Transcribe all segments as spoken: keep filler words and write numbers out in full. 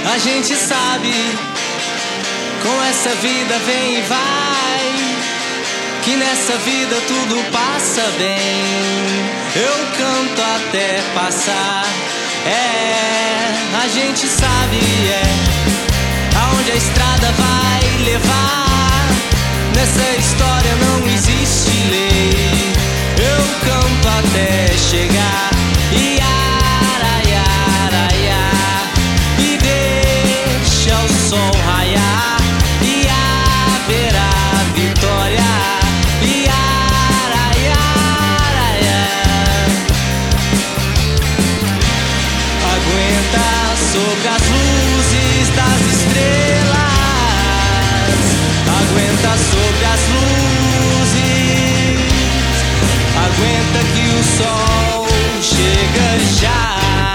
A gente sabe, com essa vida vem e vai, que nessa vida tudo passa bem. Eu canto até passar. É, a gente sabe, é, aonde a estrada vai levar. Nessa história não existe lei. Eu canto até chegar. Iara, iara, iara, e deixa o sol raiar, e haverá vitória. Iara, iara, iara. Aguenta sobre as luzes das estrelas, aguenta sobre as luzes, aguenta que o sol chega já.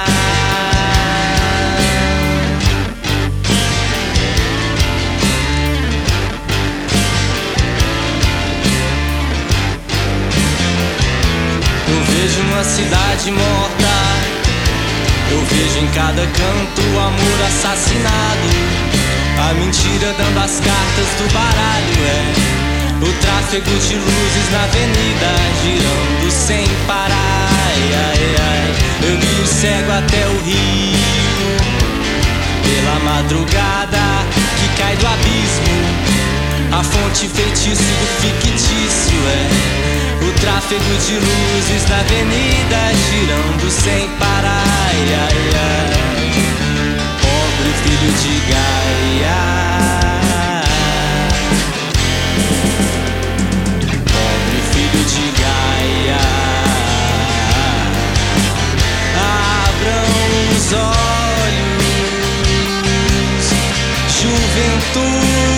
Eu vejo uma cidade morta, eu vejo em cada canto o amor assassinado, a mentira dando as cartas do baralho, é o tráfego de luzes na avenida, girando sem parar. Ai, ai, ai. Eu vi o cego até o rio, pela madrugada que cai do abismo, a fonte feitiço do fictício, é o tráfego de luzes na avenida, girando sem parar. Ai, ai, ai. Pobre filho de Gaia, de Gaia, abram os olhos, juventude.